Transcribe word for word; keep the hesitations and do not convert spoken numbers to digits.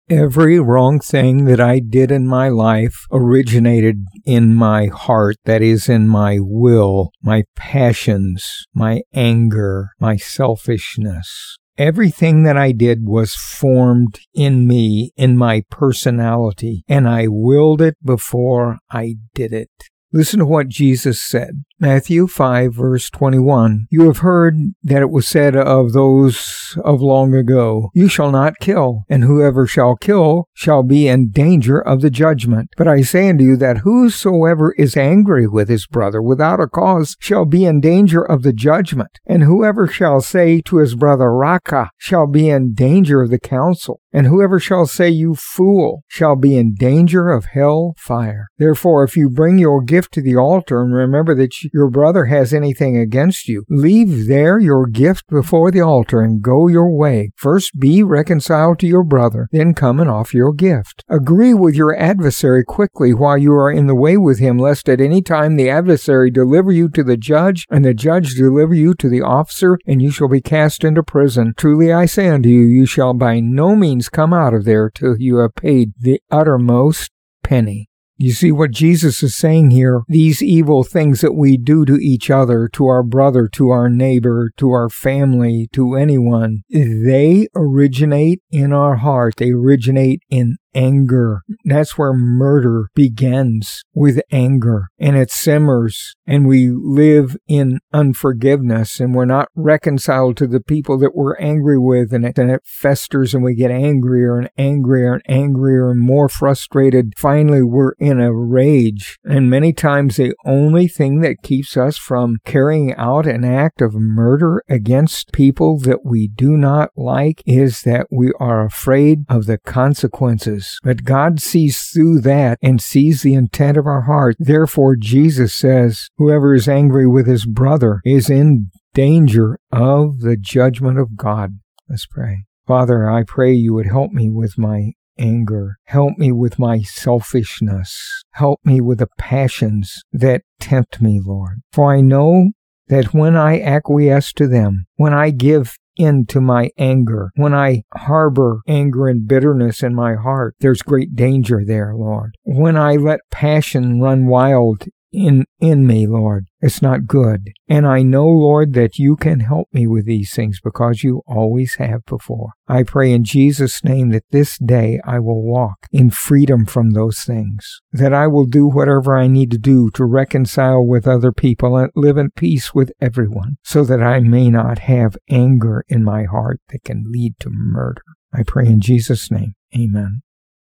Every wrong thing that I did in my life originated in my heart, that is, in my will, my passions, my anger, my selfishness. Everything that I did was formed in me, in my personality, and I willed it before I did it. Listen to what Jesus said. Matthew five, verse twenty-one. You have heard that it was said of those of long ago, you shall not kill, and whoever shall kill shall be in danger of the judgment. But I say unto you that whosoever is angry with his brother without a cause shall be in danger of the judgment. And whoever shall say to his brother, Raca, shall be in danger of the council. And whoever shall say, you fool, shall be in danger of hell fire. Therefore, if you bring your gift to the altar and remember that your brother has anything against you, leave there your gift before the altar and go your way. First be reconciled to your brother, then come and offer your gift. Agree with your adversary quickly while you are in the way with him, lest at any time the adversary deliver you to the judge, and the judge deliver you to the officer, and you shall be cast into prison. Truly I say unto you, you shall by no means come out of there till you have paid the uttermost penny. You see what Jesus is saying here? These evil things that we do to each other, to our brother, to our neighbor, to our family, to anyone, they originate in our heart. They originate in anger. That's where murder begins, with anger, and it simmers, and we live in unforgiveness, and we're not reconciled to the people that we're angry with, and it, and it festers, and we get angrier and angrier and angrier and more frustrated. Finally, we're in a rage, and many times the only thing that keeps us from carrying out an act of murder against people that we do not like is that we are afraid of the consequences. But God sees through that and sees the intent of our heart. Therefore, Jesus says, whoever is angry with his brother is in danger of the judgment of God. Let's pray. Father, I pray you would help me with my anger. Help me with my selfishness. Help me with the passions that tempt me, Lord. For I know that when I acquiesce to them, when I give into my anger, when I harbor anger and bitterness in my heart, there's great danger there, Lord. When I let passion run wild in in me, Lord, it's not good. And I know, Lord, that you can help me with these things because you always have before. I pray in Jesus' name that this day I will walk in freedom from those things, that I will do whatever I need to do to reconcile with other people and live in peace with everyone, so that I may not have anger in my heart that can lead to murder. I pray in Jesus' name. Amen.